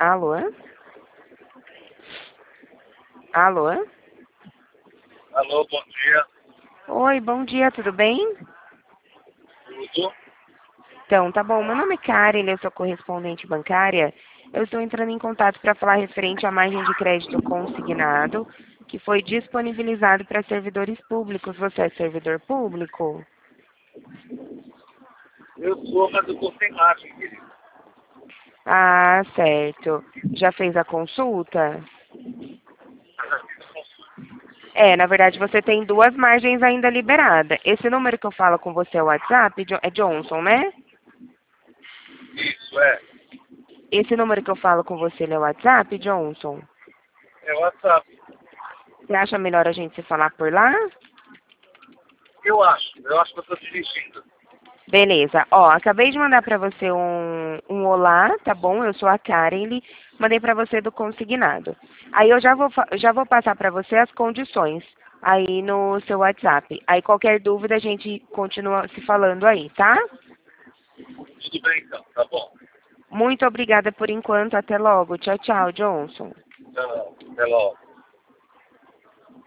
Alô? Alô? Alô, bom dia. Oi, bom dia, tudo bem? Tudo? Então, tá bom. Meu nome é Karen, eu sou correspondente bancária. Eu estou entrando em contato para falar referente à margem de crédito consignado, que foi disponibilizado para servidores públicos. Você é servidor público? Eu sou, mas eu tô sem margem, querido. Ah, certo. Já fez a consulta? É, na verdade você tem duas margens ainda liberadas. Esse número que eu falo com você é o WhatsApp, é Johnson, né? Isso, é. Esse número que eu falo com você ele é o WhatsApp, Johnson? É WhatsApp. Você acha melhor a gente se falar por lá? Eu acho que eu tô dirigindo. Beleza. Ó, acabei de mandar pra você um olá, tá bom? Eu sou a Karen, mandei pra você do consignado. Aí eu já vou passar pra você as condições aí no seu WhatsApp. Aí qualquer dúvida a gente continua se falando aí, tá? Tudo bem, então. Tá bom. Muito obrigada por enquanto. Até logo. Tchau, tchau, Johnson. Tchau. Até logo.